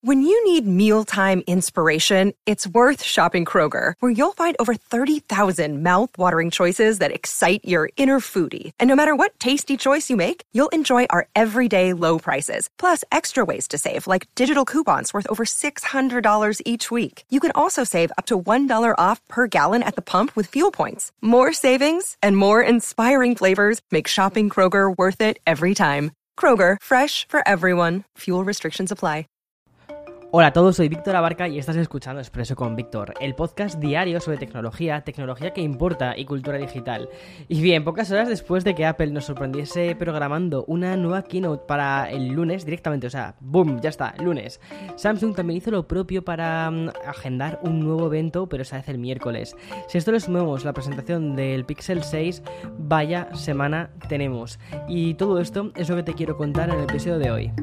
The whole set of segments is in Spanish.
When you need mealtime inspiration, it's worth shopping Kroger, where you'll find over 30,000 mouth-watering choices that excite your inner foodie. And no matter what tasty choice you make, you'll enjoy our everyday low prices, plus extra ways to save, like digital coupons worth over $600 each week. You can also save up to $1 off per gallon at the pump with fuel points. More savings and more inspiring flavors make shopping Kroger worth it every time. Kroger, fresh for everyone. Fuel restrictions apply. Hola a todos, soy Víctor Abarca y estás escuchando Expreso con Víctor, el podcast diario sobre tecnología que importa y cultura digital. Y bien, pocas horas después de que Apple nos sorprendiese programando una nueva keynote para el lunes directamente, o sea, boom, ya está, lunes. Samsung también hizo lo propio para agendar un nuevo evento, pero esa vez el miércoles. Si a esto le sumamos la presentación del Pixel 6, vaya semana tenemos. Y todo esto es lo que te quiero contar en el episodio de hoy.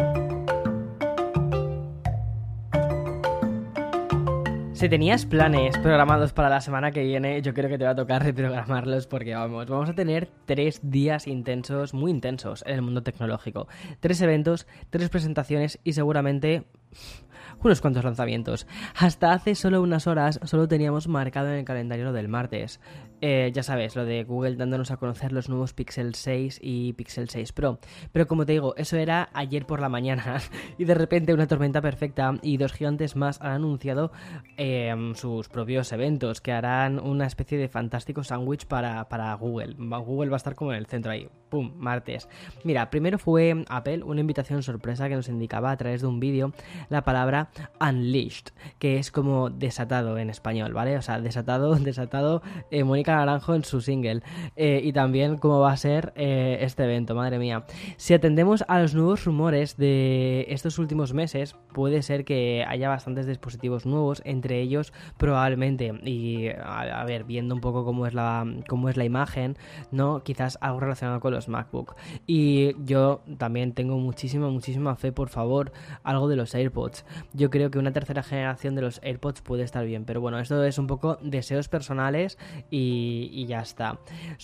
Si tenías planes programados para la semana que viene, yo creo que te va a tocar reprogramarlos porque vamos a tener 3 días intensos, muy intensos en el mundo tecnológico. 3 eventos, 3 presentaciones y seguramente unos cuantos lanzamientos. Hasta hace solo unas horas solo teníamos marcado en el calendario lo del martes. Ya sabes, lo de Google dándonos a conocer los nuevos Pixel 6 y Pixel 6 Pro. Pero como te digo, eso era ayer por la mañana y de repente una tormenta perfecta y 2 gigantes más han anunciado sus propios eventos que harán una especie de fantástico sándwich para Google. Google va a estar como en el centro ahí. ¡Pum! Martes. Mira, primero fue Apple, una invitación sorpresa que nos indicaba a través de un vídeo la palabra Unleashed, que es como desatado en español, ¿vale? O sea, desatado, Mónica Naranjo en su single. Y también cómo va a ser este evento, madre mía. Si atendemos a los nuevos rumores de estos últimos meses, puede ser que haya bastantes dispositivos nuevos, entre ellos probablemente, y a ver, viendo un poco cómo es la imagen, ¿no? Quizás algo relacionado con los MacBook. Y yo también tengo muchísima fe, por favor, algo de los AirPods. Yo creo que una tercera generación de los AirPods puede estar bien, pero bueno, esto es un poco deseos personales y ya está.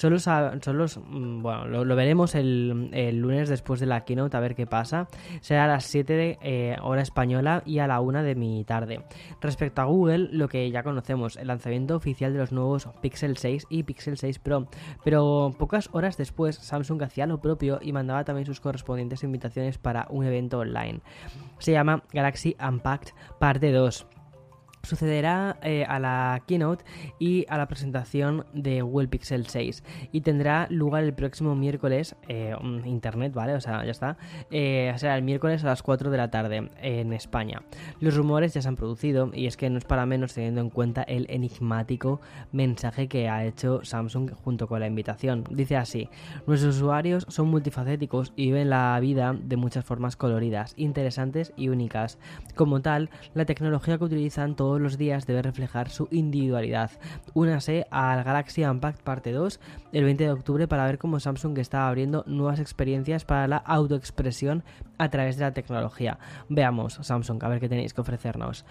Lo veremos el lunes después de la keynote, a ver qué pasa. Será a las 7 de hora española y a la 1 de mi tarde. Respecto a Google, lo que ya conocemos, el lanzamiento oficial de los nuevos Pixel 6 y Pixel 6 Pro, pero pocas horas después Samsung hacía lo propio y mandaba también sus correspondientes invitaciones para un evento online. Se llama Galaxy Unpacked Parte 2. Sucederá a la keynote y a la presentación de Google Pixel 6 y tendrá lugar el próximo miércoles, internet, ¿vale? O sea, ya está. Será el miércoles a las 4 de la tarde en España. Los rumores ya se han producido y es que no es para menos teniendo en cuenta el enigmático mensaje que ha hecho Samsung junto con la invitación. Dice así: nuestros usuarios son multifacéticos y viven la vida de muchas formas coloridas, interesantes y únicas. Como tal, la tecnología que utilizan todos los días debe reflejar su individualidad. Únase al Galaxy Unpacked Parte 2 el 20 de octubre para ver cómo Samsung está abriendo nuevas experiencias para la autoexpresión a través de la tecnología. Veamos, Samsung, a ver qué tenéis que ofrecernos.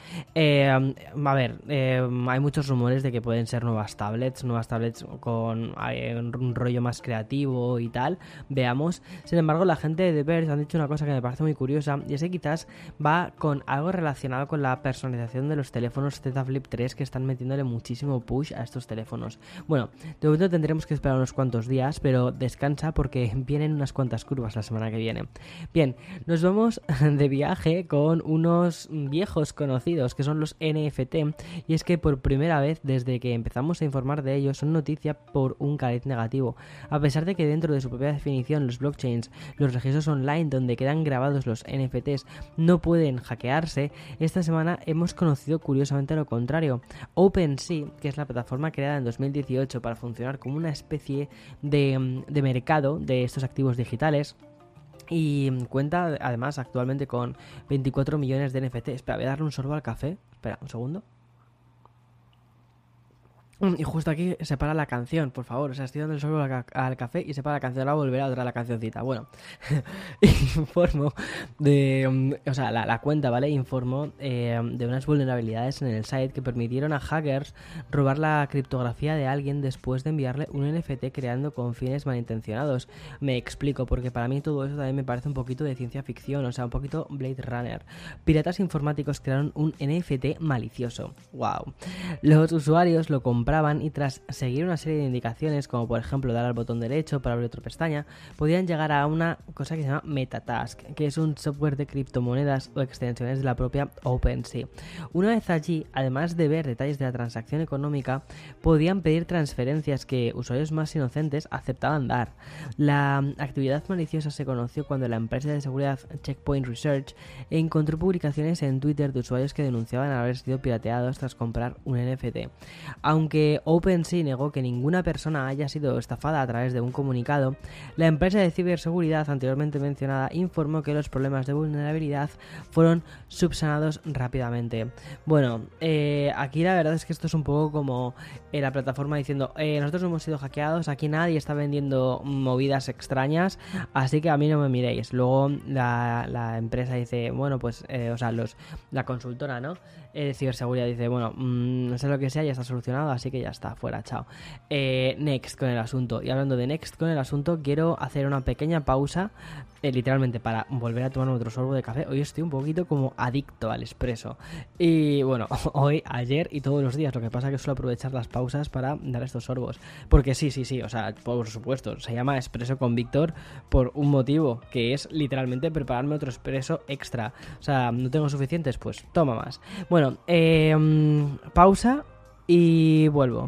Hay muchos rumores de que pueden ser nuevas tablets con un rollo más creativo y tal. Veamos. Sin embargo, la gente de The Verge han dicho una cosa que me parece muy curiosa y es que quizás va con algo relacionado con la personalización de los teléfonos Z Flip 3 que están metiéndole muchísimo push a estos teléfonos. Bueno, de momento tendremos que esperar unos cuantos días, pero descansa porque vienen unas cuantas curvas la semana que viene. Bien, nos vamos de viaje con unos viejos conocidos que son los NFT, y es que por primera vez desde que empezamos a informar de ellos son noticia por un cariz negativo. A pesar de que dentro de su propia definición los blockchains, los registros online donde quedan grabados los NFTs no pueden hackearse, esta semana hemos conocido curiosamente lo contrario. OpenSea, que es la plataforma creada en 2018 para funcionar como una especie de mercado de estos activos digitales, y cuenta además actualmente con 24 millones de NFT. Espera, voy a darle un sorbo al café. Espera, un segundo. Y justo aquí se para la canción, por favor. O sea, estoy dando el sorbo al café y se para la canción. Ahora volverá otra la cancioncita. Bueno, informo de... o sea, la cuenta, ¿vale? Informó de unas vulnerabilidades en el site que permitieron a hackers robar la criptografía de alguien después de enviarle un NFT creando con fines malintencionados. Me explico, porque para mí todo eso también me parece un poquito de ciencia ficción. O sea, un poquito Blade Runner. Piratas informáticos crearon un NFT malicioso. ¡Wow! Los usuarios lo compraron y tras seguir una serie de indicaciones, como por ejemplo dar al botón derecho para abrir otra pestaña, podían llegar a una cosa que se llama Metatask, que es un software de criptomonedas o extensiones de la propia OpenSea. Una vez allí, además de ver detalles de la transacción económica, podían pedir transferencias que usuarios más inocentes aceptaban dar. La actividad maliciosa se conoció cuando la empresa de seguridad Checkpoint Research encontró publicaciones en Twitter de usuarios que denunciaban haber sido pirateados tras comprar un NFT. Aunque OpenSea negó que ninguna persona haya sido estafada a través de un comunicado, la empresa de ciberseguridad anteriormente mencionada informó que los problemas de vulnerabilidad fueron subsanados rápidamente. Bueno, aquí la verdad es que esto es un poco como la plataforma diciendo nosotros no hemos sido hackeados, aquí nadie está vendiendo movidas extrañas, así que a mí no me miréis. Luego la empresa dice, bueno, pues, o sea, la consultora, ¿no? Ciberseguridad dice, bueno, no sé lo que sea, ya está solucionado, así que ya está, fuera, chao. Next con el asunto. Y hablando de next con el asunto, quiero hacer una pequeña pausa, literalmente para volver a tomar otro sorbo de café. Hoy estoy un poquito como adicto al espresso. Y bueno, hoy, ayer y todos los días. Lo que pasa es que suelo aprovechar las pausas para dar estos sorbos. Porque sí, o sea, por supuesto, se llama Espresso con Víctor por un motivo, que es literalmente prepararme otro espresso extra. O sea, no tengo suficientes, pues toma más. Bueno, pausa y vuelvo.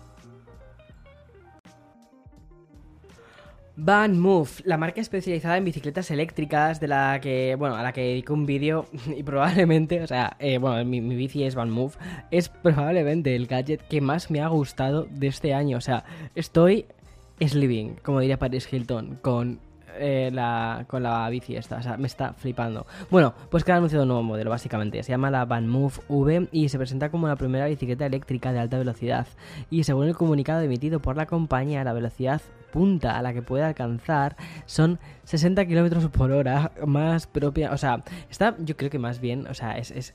VanMoof, la marca especializada en bicicletas eléctricas de la que, bueno, a la que dedico un vídeo y probablemente, o sea, bueno, mi bici es VanMoof, es probablemente el gadget que más me ha gustado de este año. O sea, estoy living, como diría Paris Hilton, con la bici esta, o sea, me está flipando. Bueno, pues que ha anunciado un nuevo modelo, básicamente. Se llama la VanMoof V y se presenta como la primera bicicleta eléctrica de alta velocidad. Y según el comunicado emitido por la compañía, la velocidad punta a la que puede alcanzar son 60 km por hora, más propia, o sea, está, yo creo que más bien, o sea, es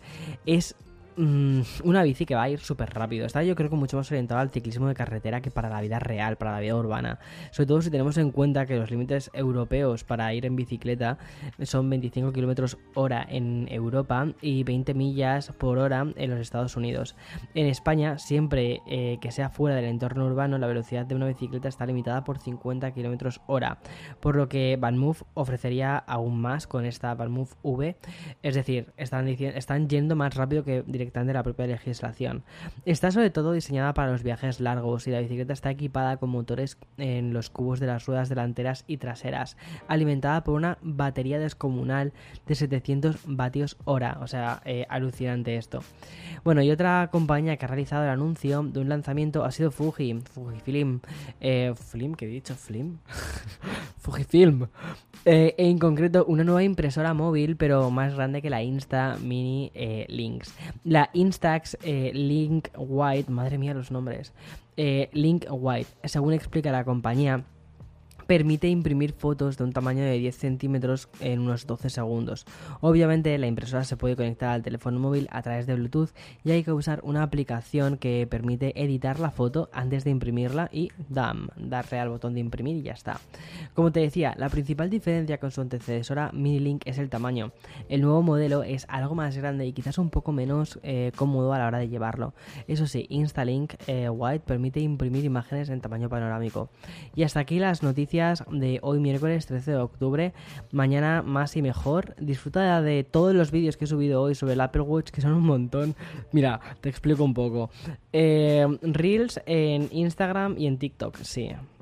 una bici que va a ir súper rápido. Está, yo creo que mucho más orientado al ciclismo de carretera que para la vida real, para la vida urbana. Sobre todo si tenemos en cuenta que los límites europeos para ir en bicicleta son 25 km hora en Europa y 20 millas por hora en los Estados Unidos. En España, siempre que sea fuera del entorno urbano, la velocidad de una bicicleta está limitada por 50 km hora. Por lo que VanMoof ofrecería aún más con esta VanMoof V. Es decir, están yendo más rápido que directamente la propia legislación. Está sobre todo diseñada para los viajes largos y la bicicleta está equipada con motores en los cubos de las ruedas delanteras y traseras, alimentada por una batería descomunal de 700 vatios hora. O sea, alucinante esto. Bueno, y otra compañía que ha realizado el anuncio de un lanzamiento ha sido Fujifilm. ¿Film? ¿Qué he dicho? ¿Film? Fujifilm. En concreto, una nueva impresora móvil, pero más grande que la Insta Mini Lynx. La Instax Link White, madre mía los nombres, Link White, según explica la compañía, permite imprimir fotos de un tamaño de 10 centímetros en unos 12 segundos. Obviamente la impresora se puede conectar al teléfono móvil a través de Bluetooth y hay que usar una aplicación que permite editar la foto antes de imprimirla y darle al botón de imprimir y ya está. Como te decía, la principal diferencia con su antecesora Mini Link es el tamaño. El nuevo modelo es algo más grande y quizás un poco menos cómodo a la hora de llevarlo. Eso sí, Instalink White permite imprimir imágenes en tamaño panorámico. Y hasta aquí las noticias de hoy miércoles 13 de octubre. Mañana más y mejor. Disfruta de todos los vídeos que he subido hoy sobre el Apple Watch, que son un montón. Mira, te explico un poco. Reels en Instagram y en TikTok. Sí.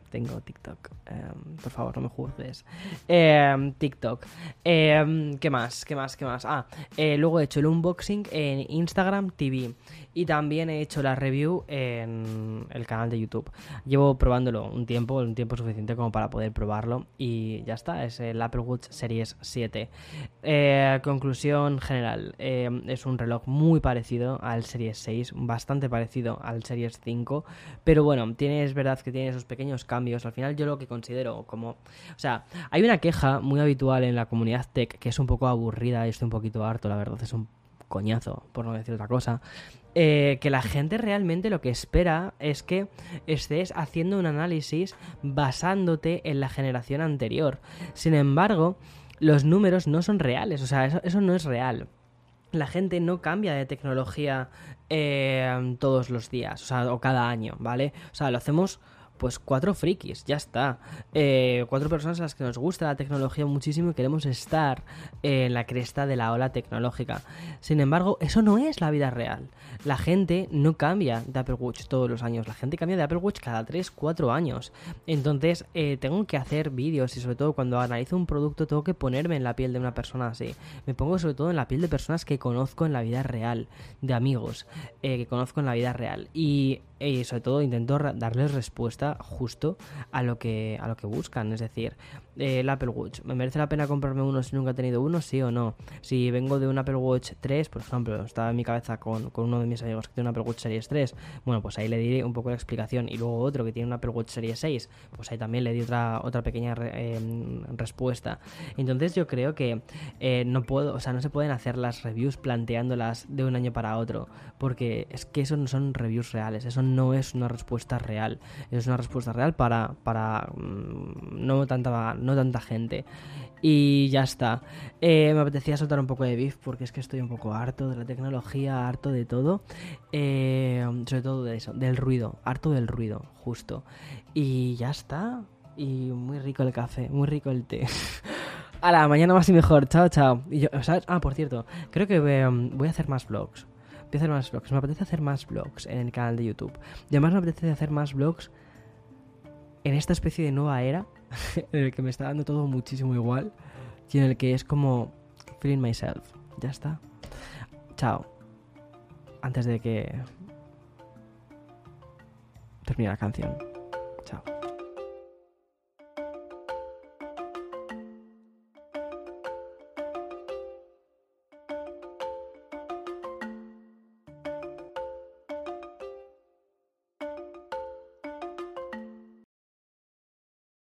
tengo TikTok. Por favor, no me juzgues. TikTok. ¿Qué más? Luego he hecho el unboxing en Instagram TV. Y también he hecho la review en el canal de YouTube. Llevo probándolo un tiempo suficiente como para poder probarlo. Y ya está, es el Apple Watch Series 7. Conclusión general. Es un reloj muy parecido al Series 6. Bastante parecido al Series 5. Pero bueno, es verdad que tiene esos pequeños cambios. Al final yo lo que considero como... O sea, hay una queja muy habitual en la comunidad tech que es un poco aburrida y estoy un poquito harto, la verdad. Es un coñazo, por no decir otra cosa. Que la gente realmente lo que espera es que estés haciendo un análisis basándote en la generación anterior. Sin embargo, los números no son reales, o sea, eso no es real. La gente no cambia de tecnología todos los días, o sea, o cada año, ¿vale? O sea, lo hacemos... Pues 4 frikis, ya está. 4 personas a las que nos gusta la tecnología muchísimo y queremos estar en la cresta de la ola tecnológica. Sin embargo, eso no es la vida real. La gente no cambia de Apple Watch todos los años. La gente cambia de Apple Watch cada 3-4 años. Entonces, tengo que hacer vídeos y sobre todo cuando analizo un producto tengo que ponerme en la piel de una persona así. Me pongo sobre todo en la piel de personas que conozco en la vida real, de amigos que conozco en la vida real. Y sobre todo intento darles respuesta justo a lo que buscan. Es decir, el Apple Watch, ¿me merece la pena comprarme uno si nunca he tenido uno? Sí o no. Si vengo de un Apple Watch 3, por ejemplo, estaba en mi cabeza con uno de mis amigos que tiene un Apple Watch Series 3, bueno, pues ahí le diré un poco la explicación. Y luego otro que tiene un Apple Watch Series 6, pues ahí también le di otra pequeña respuesta. Entonces yo creo que no se pueden hacer las reviews planteándolas de un año para otro, porque es que eso no son reviews reales, eso no es una respuesta real, es una respuesta real para no tanta gente. Y ya está. Me apetecía soltar un poco de beef porque es que estoy un poco harto de la tecnología, harto de todo, sobre todo de eso, del ruido, harto del ruido, justo. Y ya está. Y muy rico el café, muy rico el té. A la mañana más y mejor. Chao, chao. Y yo, ¿sabes? Por cierto, creo que voy a hacer más vlogs. Me apetece hacer más vlogs en el canal de YouTube. Y además me apetece hacer más vlogs en esta especie de nueva era en el que me está dando todo muchísimo igual y en el que es como feeling myself. Ya está. Chao. Antes de que termine la canción.